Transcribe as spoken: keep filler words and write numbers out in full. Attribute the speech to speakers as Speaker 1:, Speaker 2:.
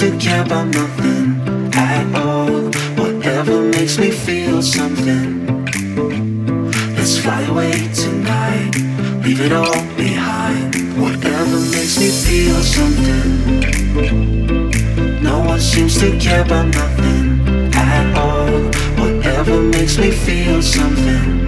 Speaker 1: to care about nothing at all. Whatever makes me feel something. Let's fly away tonight, leave it all behind. Whatever makes me feel something. No one seems to care about nothing at all. Whatever makes me feel something.